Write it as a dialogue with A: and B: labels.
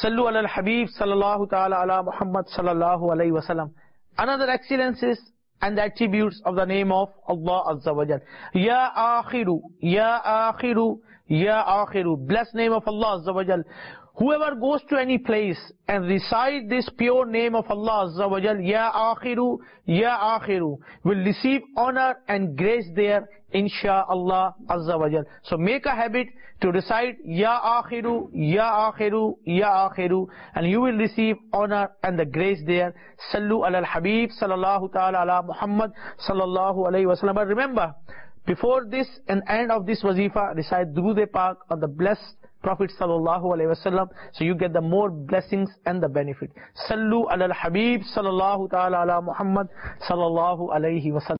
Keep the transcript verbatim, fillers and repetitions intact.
A: Sallu ala al-Habib sallallahu ta'ala ala Muhammad sallallahu alayhi wa sallam. Another excellences and the attributes of the name of Allah Azza wa Jal. Ya Akhiru, Ya Akhiru, Ya Akhiru. Blessed name of Allah Azza wa Jal. Whoever goes to any place and recite this pure name of Allah Azza wa Jal, Ya Akhiru, Ya Akhiru, will receive honor and grace there, insha'Allah Azza wa Jal. So make a habit to recite Ya Akhiru, Ya Akhiru, Ya Akhiru, and you will receive honor and the grace there. Sallu ala al-Habib sallallahu ta'ala ala Muhammad sallallahu alayhi wa sallam. But remember, before this and end of this wazifa, recite Durood-e-Pak on the blessed Prophet sallallahu alayhi wasallam, so you get the more blessings and the benefit. Sallu ala al-Habib sallallahu ta'ala ala Muhammad sallallahu alayhi wasallam.